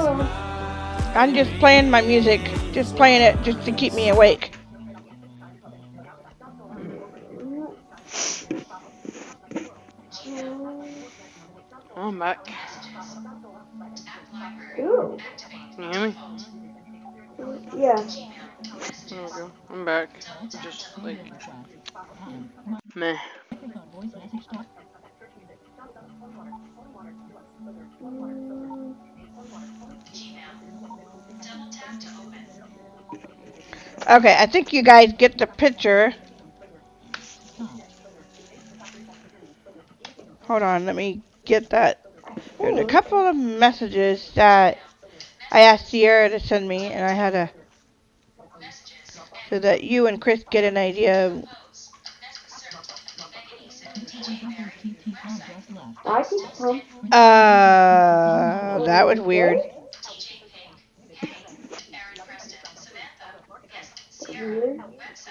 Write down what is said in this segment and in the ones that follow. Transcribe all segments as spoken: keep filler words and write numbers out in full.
I'm just playing my music. Just playing it just to keep me awake. I'm back. Ooh. Can you hear me? Yeah. There we go. I'm back. Just like meh. Okay, I think you guys get the picture. Hold on, let me get that. There's a couple of messages that I asked Sierra to send me, and I had to, so that you and Chris get an idea of. I can come. Uh, that was weird. Weird.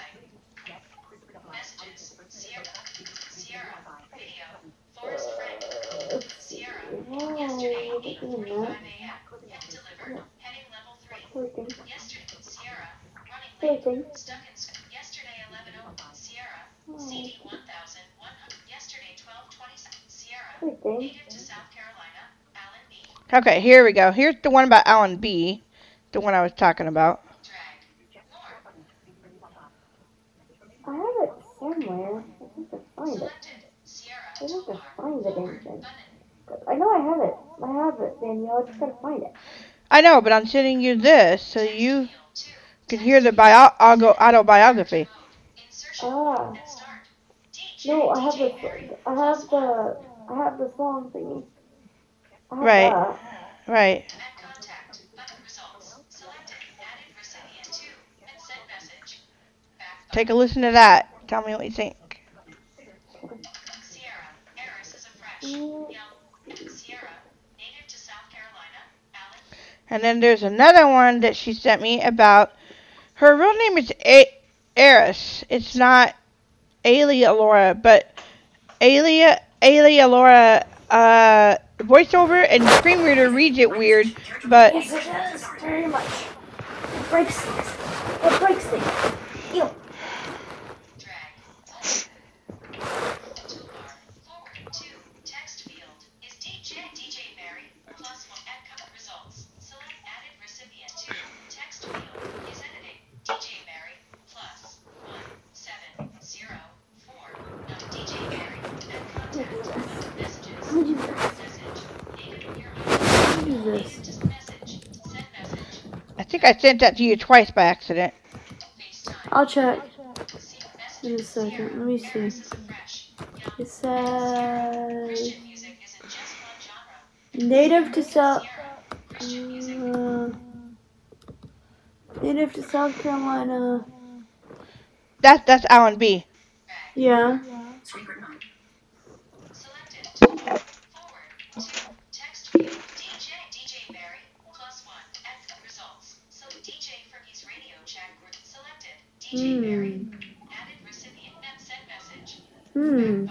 Sleeping. Sleeping. Sleeping. Okay, here we go. Here's the one about Alan B. The one I was talking about. I have it somewhere. I have to find it. I have to find the damn thing. I know I have it. I have it, Danielle. I just gotta find it. I know, but I'm sending you this so you can hear the bio- autobiography. Ah. No, I have the. I have the. I have the song thingy. I have Right. that. Right. Take a listen to that. Tell me what you think. And then there's another one that she sent me about. Her real name is A- Eris. It's not Alia Laura, but Alia Alia Laura. Uh, voiceover and screen reader reads it weird, but Yes, it does. Very much. It breaks things. It breaks things. Ew. This. I think I sent that to you twice by accident. I'll check in a second. Let me see. It says native to South uh, native to South Carolina. That's that's Alan B. Yeah. Hmm. Hmm.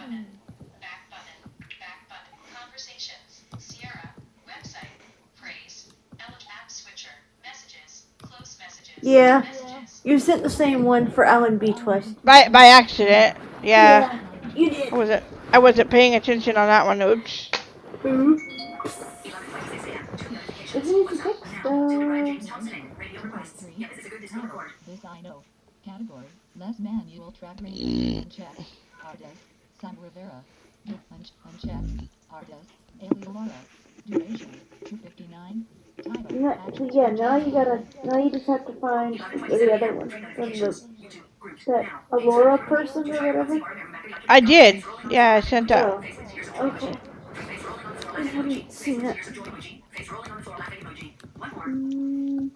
Yeah. You sent the same one for Alan B twice. By by accident. Yeah. Yeah, you did. I wasn't I wasn't paying attention on that one. Oops. Mm-hmm. Isn't it text? This I know. Category: less manual track rating. Unchecked. Artist: Sam Rivera. Un- unchecked. Artist: Alia Laura. Duration: two fifty-nine. Title: No, yeah, now you gotta, now you just have to find the other one. From the, that Aurora person or whatever. I did. Yeah, I sent that. Oh, okay. I haven't seen it. Mm.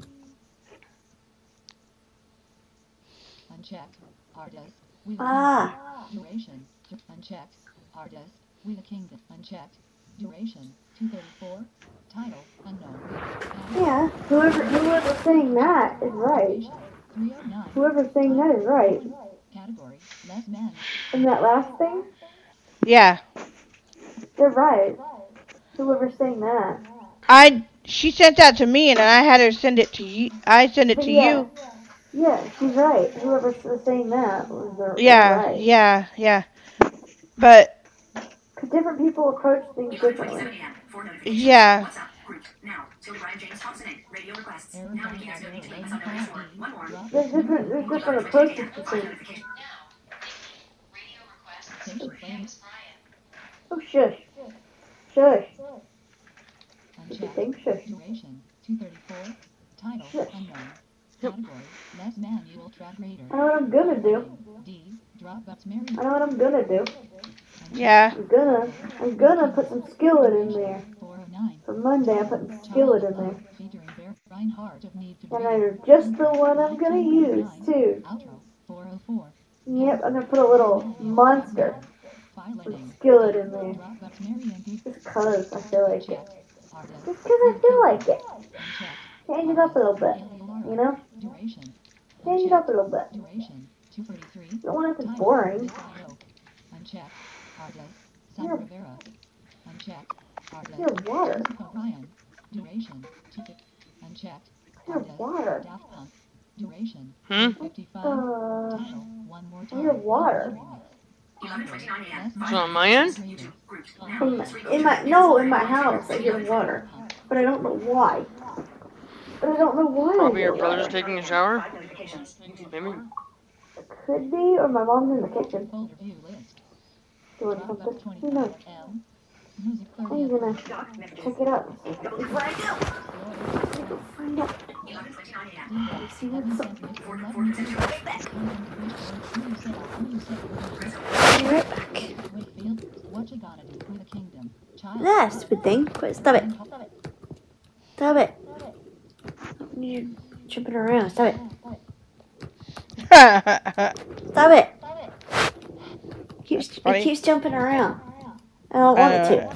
Unchecked. Artist: Wheel Ah. Duration: unchecked. Artist: Wheel Kingdom. Unchecked. Duration: two thirty-four. Title: unknown. Yeah, whoever whoever's saying that is right. three oh nine. Whoever's saying that is right. Category: less man. And that last thing, Yeah. they're right. Whoever's saying that. I she sent that to me, and then I had her send it to you. I send it But to yeah, you. yeah, she's right. Whoever was saying that was, was Yeah, right. yeah, yeah. But Because different people approach things differently. yeah, Error five audio loading file D. Drop There's Bus different, Marion there's Google different Station. approaches to things. Station playlist. Oh, shush. Shush. Unchecked. Thing, shush. Duration two thirty-four. Title Shush. unknown. Category less manual track reader. I know what I'm gonna do. Heading, D. Drop Bus Marion. I know what I'm gonna do. yeah. I'm gonna, I'm gonna put some skillet in there. four oh nine. For Monday, I'm putting skillet in there. Featuring Bear Reinhardt of Need to And Breathe. they're just the one I'm gonna use, too. Outro four oh four. Yep, I'm gonna put a little monster with skillet in there. Drop Bus Marion Google. Just cause I feel like it. Artist. Just cause I feel like it. Unchecked. Change it up a little bit. You know? Duration. Change it up a little bit. Duration two thirty-three. I don't want it to be boring. Unchecked. Artist. Yeah. Sam Rivera. Unchecked. Artist. Here's water. Joseph Ryan. Duration. Two. Unchecked. Here's Artist. water. Daft Punk. Duration. Hmm? fifty-five. Uh, Title. One more time. here's water. Is it on my end? In my, in my, no, in my house, I hear water. But I don't know why. But I don't know why I Probably hear your brother's water. taking a shower? Maybe. Could be, or my mom's in the kitchen Folder view list. doing Drop something. up Who knows? twenty-five M. Music I'm thirty. gonna check it out. Find out. See what's up. Be right back. What you gotta do for the kingdom? Child. Ah, stupid thing. Quit. Stop it. Stop it. You're jumping around. Stop it. Stop it. It keeps, it funny. keeps jumping around. I don't want it to. Uh,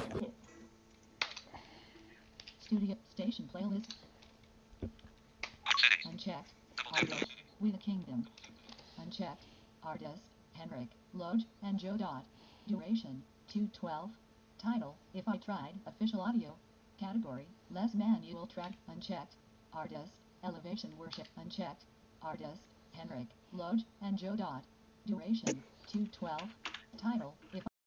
Studio station playlist. Unchecked. Artist. We the Kingdom. Unchecked. Artist. Henrik. Lodge and Joe Dot. Duration. two twelve. Title. If I Tried. Official audio. Category. Less manual track. Unchecked. Artist. Elevation Worship. Unchecked. Artist. Henrik. Lodge and Joe Dot. Duration. two twelve. Title. If